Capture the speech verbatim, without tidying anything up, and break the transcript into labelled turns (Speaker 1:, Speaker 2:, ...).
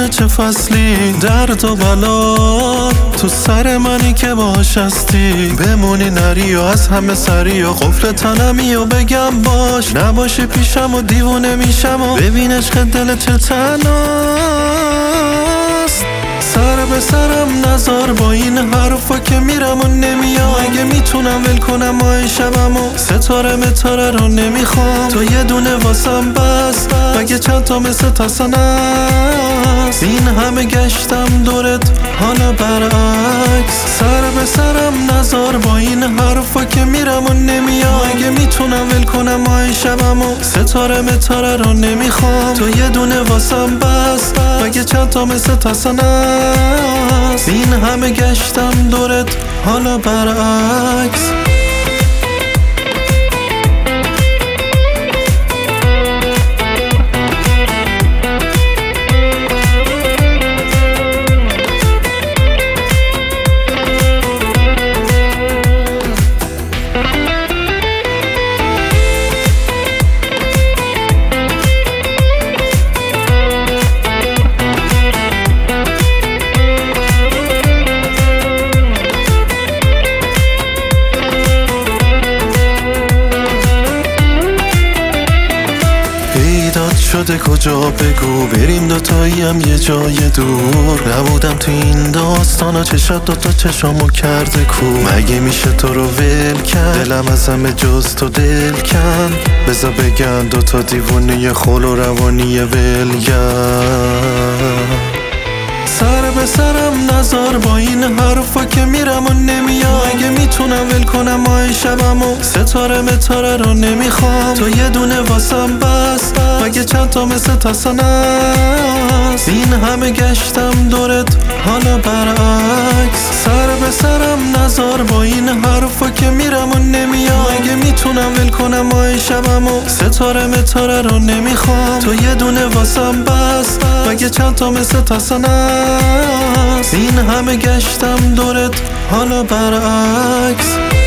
Speaker 1: باران چه فصلی، درد و بلا تو سر منی که باش هستی. بمونی نری و از همه سری و قفل تنمی و بگم باش، نباشی پیشم و دیوونه میشم و ببین عشق دل چه تناست. سر به سرم نزار با این حرفا که میرم و نمیام. اگه میتونم ول کنم ماه شبم و ستاره متاره رو نمیخوام. تو یه دونه واسم بس مگه چند تا مثل تسن است. این همه گشتم دورت حالا برعکس. سر به سرم نزار با این حرفا که میرم و نمیام. اگه میتونم ول کنم ماه شبم و ستاره متاره رو نمیخوام. تو یه دونه واسم بس مگه چند تا مثل تسن است. این همه گشتم دورت حالا برعکس. بیداد شده کجا بگو، بریم دوتایی هم یه جای دور. نبودم تو این داستانا، چشات دوتا چشامو کرده کو. مگه میشه تو رو ول کرد، دلم از همه جز تو دل کن. بزا بگن دوتا دیوونه خول و روانی ولگرد. سر به سرم نزار با این حرفا که میرم و نمیام. اگه میتونم ول کنم ماه شبم و ستاره متاره رو نمیخوام. تو یه دونه واسم بس مگه چند تا مثل تسن است. این همه گشتم دورت حالا برعکس. سر به سرم نزار با این حرفا که میرم و نمیام. اگه میتونم ول کنم ماه شبم و ستاره متاره رو نمیخوام. تو یه دونه واسم بس مگه چند تا مثل تسن است. این همه گشتم دورت حالا برعکس.